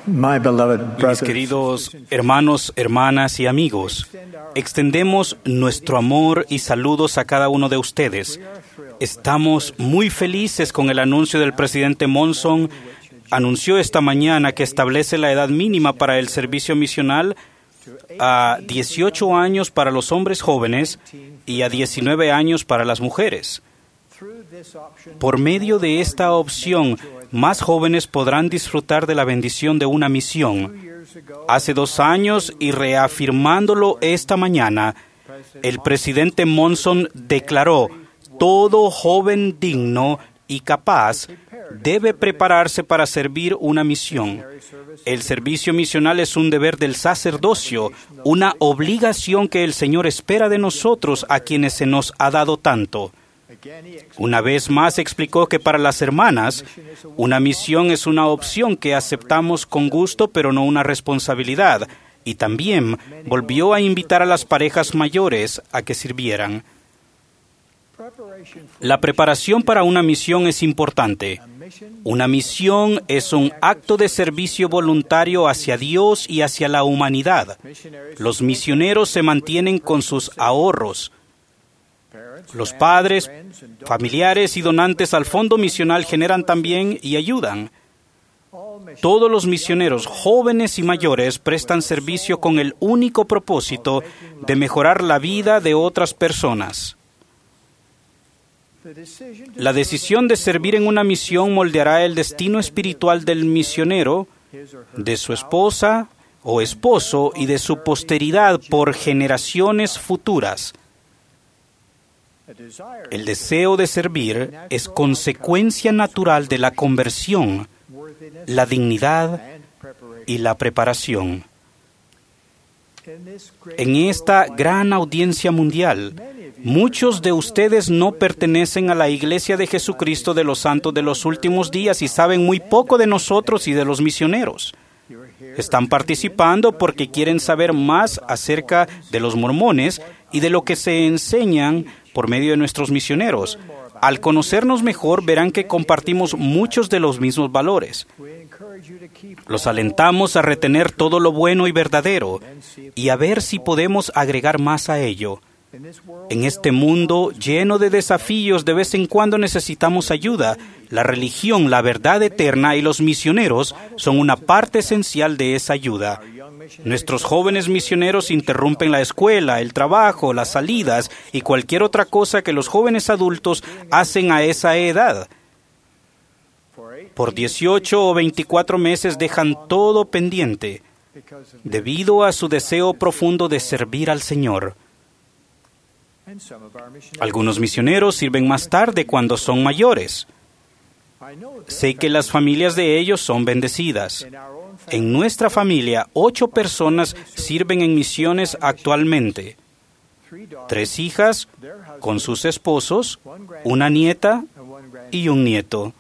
My beloved Mis brothers, queridos hermanos, hermanas y amigos, extendemos nuestro amor y saludos a cada uno de ustedes. Estamos muy felices con el anuncio del presidente Monson. Anunció esta mañana que establece la edad mínima para el servicio misional a 18 años para los hombres jóvenes y a 19 años para las mujeres. Por medio de esta opción, más jóvenes podrán disfrutar de la bendición de una misión. Hace 2 años, y reafirmándolo esta mañana, el presidente Monson declaró: todo joven digno y capaz debe prepararse para servir una misión. El servicio misional es un deber del sacerdocio, una obligación que el Señor espera de nosotros, a quienes se nos ha dado tanto. Una vez más explicó que para las hermanas, una misión es una opción que aceptamos con gusto, pero no una responsabilidad. Y también volvió a invitar a las parejas mayores a que sirvieran. La preparación para una misión es importante. Una misión es un acto de servicio voluntario hacia Dios y hacia la humanidad. Los misioneros se mantienen con sus ahorros. Los padres, familiares y donantes al fondo misional generan también y ayudan. Todos los misioneros, jóvenes y mayores, prestan servicio con el único propósito de mejorar la vida de otras personas. La decisión de servir en una misión moldeará el destino espiritual del misionero, de su esposa o esposo y de su posteridad por generaciones futuras. El deseo de servir es consecuencia natural de la conversión, la dignidad y la preparación. En esta gran audiencia mundial, muchos de ustedes no pertenecen a la Iglesia de Jesucristo de los Santos de los Últimos Días y saben muy poco de nosotros y de los misioneros. Están participando porque quieren saber más acerca de los mormones y de lo que se enseñan por medio de nuestros misioneros. Al conocernos mejor, verán que compartimos muchos de los mismos valores. Los alentamos a retener todo lo bueno y verdadero y a ver si podemos agregar más a ello. En este mundo lleno de desafíos, de vez en cuando necesitamos ayuda. La religión, la verdad eterna y los misioneros son una parte esencial de esa ayuda. Nuestros jóvenes misioneros interrumpen la escuela, el trabajo, las salidas y cualquier otra cosa que los jóvenes adultos hacen a esa edad. Por 18 o 24 meses dejan todo pendiente debido a su deseo profundo de servir al Señor. Algunos misioneros sirven más tarde cuando son mayores. Sé que las familias de ellos son bendecidas. En nuestra familia, 8 personas sirven en misiones actualmente. 3 hijas con sus esposos, 1 nieta y 1 nieto.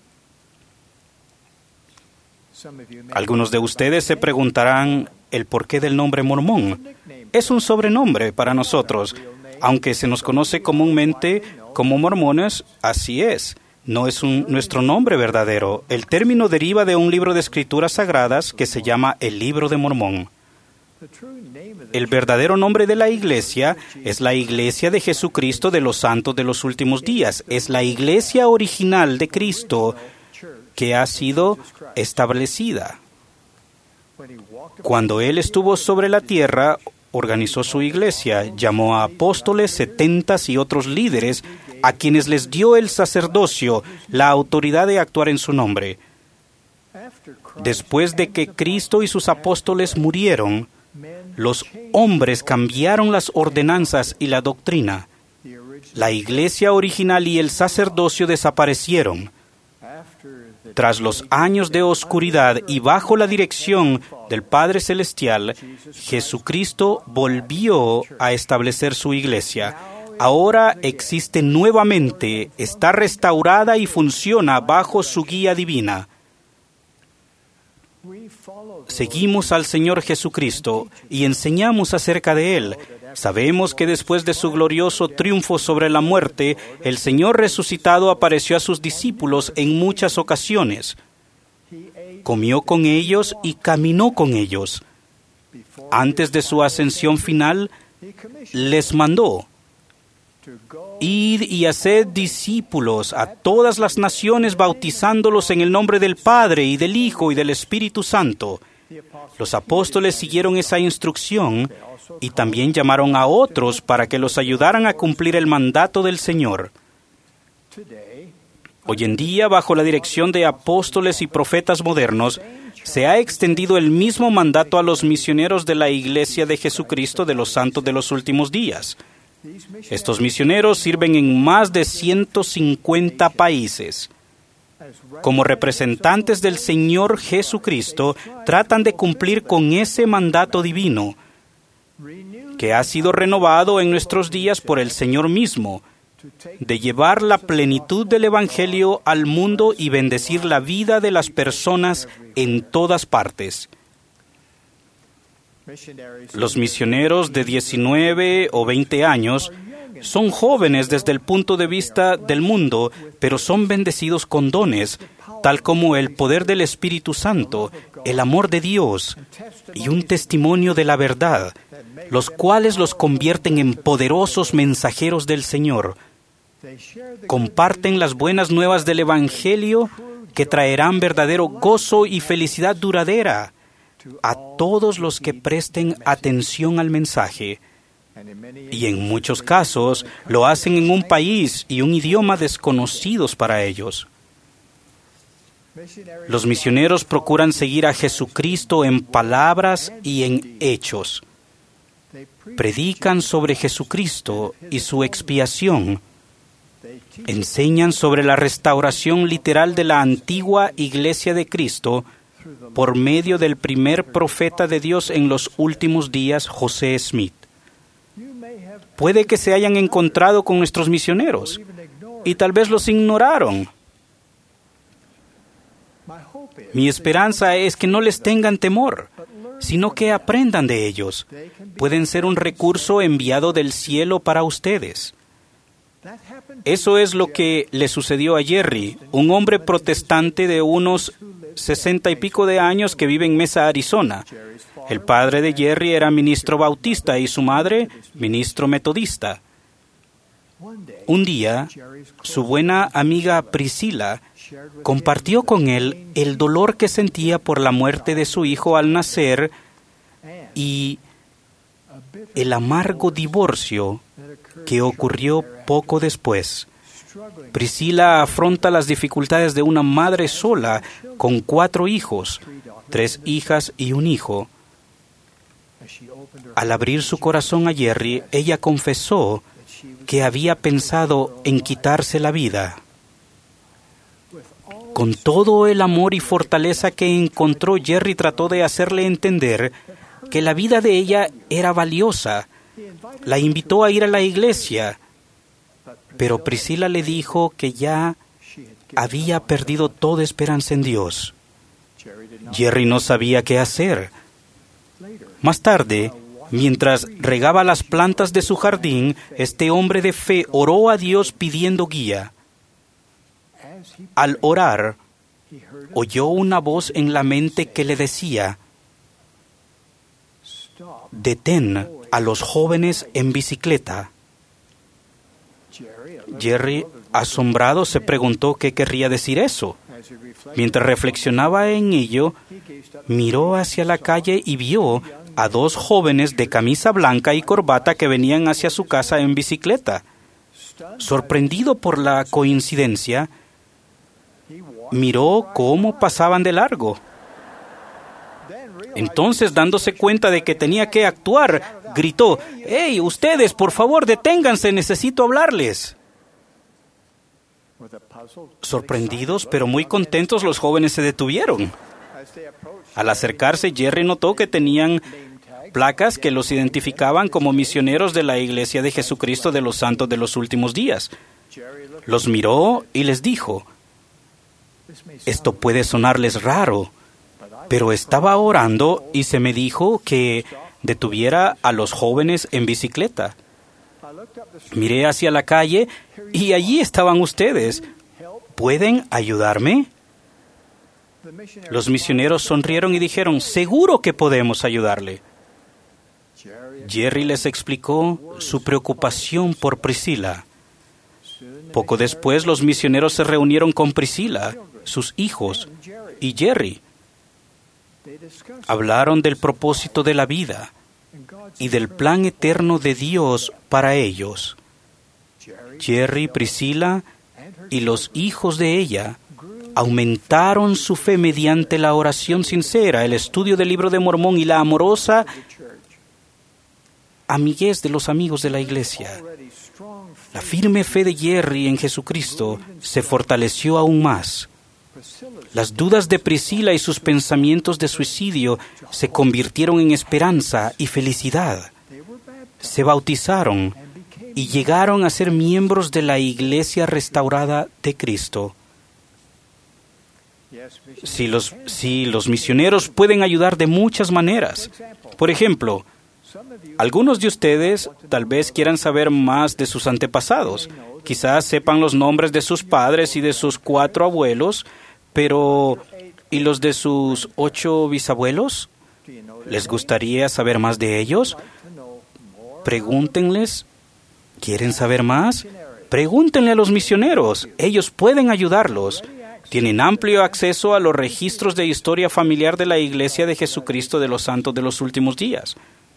Algunos de ustedes se preguntarán el porqué del nombre mormón. Es un sobrenombre para nosotros. Aunque se nos conoce comúnmente como mormones, así es. No es nuestro nombre verdadero. El término deriva de un libro de escrituras sagradas que se llama el Libro de Mormón. El verdadero nombre de la iglesia es la Iglesia de Jesucristo de los Santos de los Últimos Días. Es la iglesia original de Cristo que ha sido establecida. Cuando Él estuvo sobre la tierra, organizó su iglesia, llamó a apóstoles, 70 y otros líderes, a quienes les dio el sacerdocio, la autoridad de actuar en su nombre. Después de que Cristo y sus apóstoles murieron, los hombres cambiaron las ordenanzas y la doctrina. La iglesia original y el sacerdocio desaparecieron. Tras los años de oscuridad y bajo la dirección del Padre Celestial, Jesucristo volvió a establecer su iglesia. Ahora existe nuevamente, está restaurada y funciona bajo su guía divina. Seguimos al Señor Jesucristo y enseñamos acerca de Él. Sabemos que después de su glorioso triunfo sobre la muerte, el Señor resucitado apareció a sus discípulos en muchas ocasiones. Comió con ellos y caminó con ellos. Antes de su ascensión final, les mandó: id y haced discípulos a todas las naciones, bautizándolos en el nombre del Padre, y del Hijo, y del Espíritu Santo. Los apóstoles siguieron esa instrucción y también llamaron a otros para que los ayudaran a cumplir el mandato del Señor. Hoy en día, bajo la dirección de apóstoles y profetas modernos, se ha extendido el mismo mandato a los misioneros de la Iglesia de Jesucristo de los Santos de los Últimos Días. Estos misioneros sirven en más de 150 países. Como representantes del Señor Jesucristo, tratan de cumplir con ese mandato divino, que ha sido renovado en nuestros días por el Señor mismo, de llevar la plenitud del Evangelio al mundo y bendecir la vida de las personas en todas partes. Los misioneros de 19 o 20 años son jóvenes desde el punto de vista del mundo, pero son bendecidos con dones, tal como el poder del Espíritu Santo, el amor de Dios y un testimonio de la verdad, los cuales los convierten en poderosos mensajeros del Señor. Comparten las buenas nuevas del Evangelio que traerán verdadero gozo y felicidad duradera a todos los que presten atención al mensaje. Y en muchos casos lo hacen en un país y un idioma desconocidos para ellos. Los misioneros procuran seguir a Jesucristo en palabras y en hechos. Predican sobre Jesucristo y su expiación. Enseñan sobre la restauración literal de la antigua Iglesia de Cristo por medio del primer profeta de Dios en los últimos días, José Smith. Puede que se hayan encontrado con nuestros misioneros y tal vez los ignoraron. Mi esperanza es que no les tengan temor, sino que aprendan de ellos. Pueden ser un recurso enviado del cielo para ustedes. Eso es lo que le sucedió a Jerry, un hombre protestante de unos 60 y pico de años que vive en Mesa, Arizona. El padre de Jerry era ministro bautista y su madre, ministro metodista. Un día, su buena amiga Priscila compartió con él el dolor que sentía por la muerte de su hijo al nacer y el amargo divorcio que ocurrió poco después. Priscila afronta las dificultades de una madre sola con 4 hijos, 3 hijas y un hijo. Al abrir su corazón a Jerry, ella confesó que había pensado en quitarse la vida. Con todo el amor y fortaleza que encontró, Jerry trató de hacerle entender que la vida de ella era valiosa. La invitó a ir a la iglesia, pero Priscila le dijo que ya había perdido toda esperanza en Dios. Jerry no sabía qué hacer. Más tarde, mientras regaba las plantas de su jardín, este hombre de fe oró a Dios pidiendo guía. Al orar, oyó una voz en la mente que le decía: «Detén a los jóvenes en bicicleta». Jerry, asombrado, se preguntó qué querría decir eso. Mientras reflexionaba en ello, miró hacia la calle y vio a 2 jóvenes de camisa blanca y corbata que venían hacia su casa en bicicleta. Sorprendido por la coincidencia, miró cómo pasaban de largo. Entonces, dándose cuenta de que tenía que actuar, gritó: «¡Hey, ustedes, por favor, deténganse! Necesito hablarles». Sorprendidos, pero muy contentos, los jóvenes se detuvieron. Al acercarse, Jerry notó que tenían placas que los identificaban como misioneros de la Iglesia de Jesucristo de los Santos de los Últimos Días. Los miró y les dijo: «Esto puede sonarles raro, pero estaba orando y se me dijo que detuviera a los jóvenes en bicicleta. Miré hacia la calle y allí estaban ustedes. ¿Pueden ayudarme?». Los misioneros sonrieron y dijeron, «Seguro que podemos ayudarle». Jerry les explicó su preocupación por Priscila. Poco después, los misioneros se reunieron con Priscila, sus hijos y Jerry. Hablaron del propósito de la vida y del plan eterno de Dios para ellos. Jerry, Priscila y los hijos de ella aumentaron su fe mediante la oración sincera, el estudio del Libro de Mormón y la amorosa amiguez de los amigos de la iglesia. La firme fe de Jerry en Jesucristo se fortaleció aún más. Las dudas de Priscila y sus pensamientos de suicidio se convirtieron en esperanza y felicidad. Se bautizaron y llegaron a ser miembros de la Iglesia restaurada de Cristo. Sí, los misioneros pueden ayudar de muchas maneras. Por ejemplo, algunos de ustedes tal vez quieran saber más de sus antepasados. Quizás sepan los nombres de sus padres y de sus 4 abuelos, pero ¿y los de sus 8 bisabuelos? ¿Les gustaría saber más de ellos? Pregúntenles. ¿Quieren saber más? Pregúntenle a los misioneros. Ellos pueden ayudarlos. Tienen amplio acceso a los registros de historia familiar de la Iglesia de Jesucristo de los Santos de los Últimos Días.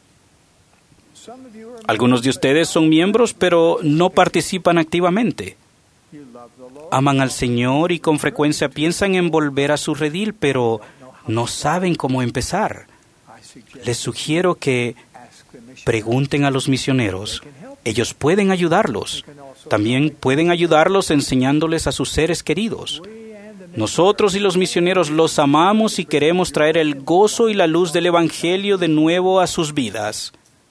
Algunos de ustedes son miembros, pero no participan activamente. Aman al Señor y con frecuencia piensan en volver a su redil, pero no saben cómo empezar. Les sugiero que pregunten a los misioneros. Ellos pueden ayudarlos. También pueden ayudarlos enseñándoles a sus seres queridos. Nosotros y los misioneros los amamos y queremos traer el gozo y la luz del Evangelio de nuevo a sus vidas.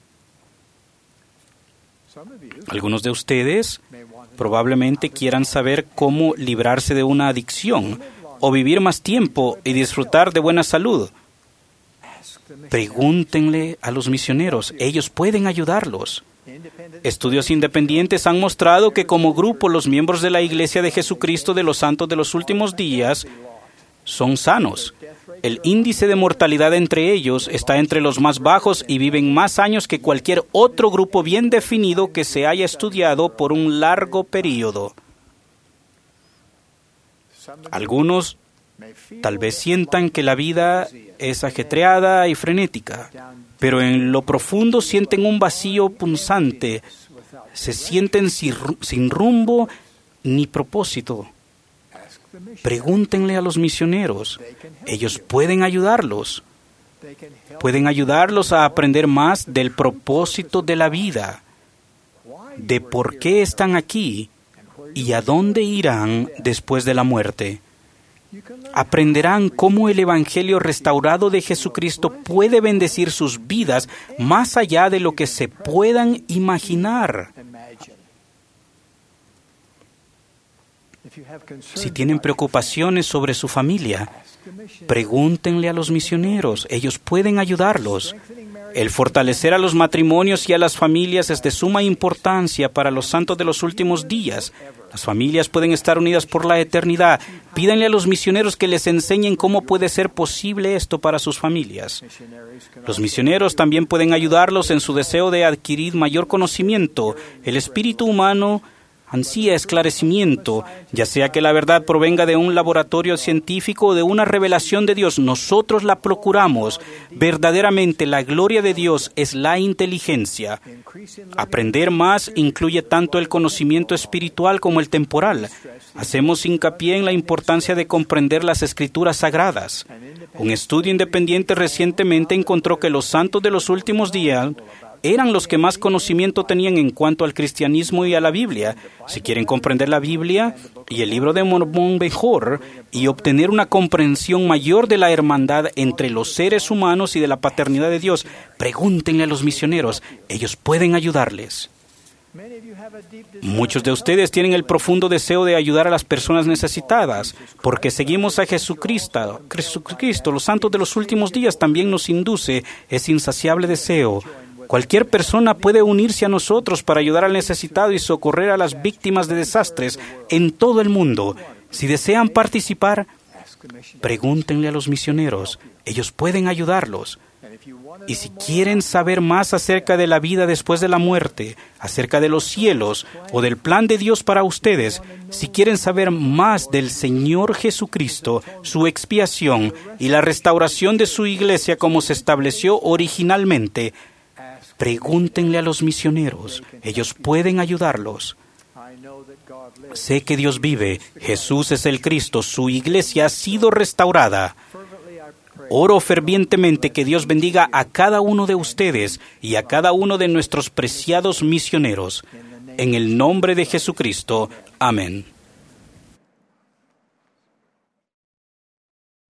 Algunos de ustedes probablemente quieran saber cómo librarse de una adicción o vivir más tiempo y disfrutar de buena salud. Pregúntenle a los misioneros. Ellos pueden ayudarlos. Estudios independientes han mostrado que como grupo los miembros de la Iglesia de Jesucristo de los Santos de los Últimos Días son sanos. El índice de mortalidad entre ellos está entre los más bajos y viven más años que cualquier otro grupo bien definido que se haya estudiado por un largo período. Algunos tal vez sientan que la vida es ajetreada y frenética, pero en lo profundo sienten un vacío punzante, se sienten sin rumbo ni propósito. Pregúntenle a los misioneros. Ellos pueden ayudarlos. Pueden ayudarlos a aprender más del propósito de la vida, de por qué están aquí y a dónde irán después de la muerte. Aprenderán cómo el Evangelio restaurado de Jesucristo puede bendecir sus vidas más allá de lo que se puedan imaginar. Si tienen preocupaciones sobre su familia, pregúntenle a los misioneros. Ellos pueden ayudarlos. El fortalecer a los matrimonios y a las familias es de suma importancia para los santos de los últimos días. Las familias pueden estar unidas por la eternidad. Pídanle a los misioneros que les enseñen cómo puede ser posible esto para sus familias. Los misioneros también pueden ayudarlos en su deseo de adquirir mayor conocimiento. El espíritu humano ansía esclarecimiento, ya sea que la verdad provenga de un laboratorio científico o de una revelación de Dios. Nosotros la procuramos. Verdaderamente la gloria de Dios es la inteligencia. Aprender más incluye tanto el conocimiento espiritual como el temporal. Hacemos hincapié en la importancia de comprender las Escrituras sagradas. Un estudio independiente recientemente encontró que los santos de los últimos días eran los que más conocimiento tenían en cuanto al cristianismo y a la Biblia. Si quieren comprender la Biblia y el Libro de Mormón mejor y obtener una comprensión mayor de la hermandad entre los seres humanos y de la paternidad de Dios, pregúntenle a los misioneros. Ellos pueden ayudarles. Muchos de ustedes tienen el profundo deseo de ayudar a las personas necesitadas, porque seguimos a Jesucristo. Los santos de los últimos días también nos induce ese insaciable deseo. Cualquier persona puede unirse a nosotros para ayudar al necesitado y socorrer a las víctimas de desastres en todo el mundo. Si desean participar, Pregúntenle a los misioneros. Ellos pueden ayudarlos. Y si quieren saber más acerca de la vida después de la muerte, acerca de los cielos o del plan de Dios para ustedes, si quieren saber más del Señor Jesucristo, su expiación y la restauración de su iglesia como se estableció originalmente, pregúntenle a los misioneros. Ellos pueden ayudarlos. Sé que Dios vive. Jesús es el Cristo. Su iglesia ha sido restaurada. Oro fervientemente que Dios bendiga a cada uno de ustedes y a cada uno de nuestros preciados misioneros. En el nombre de Jesucristo. Amén.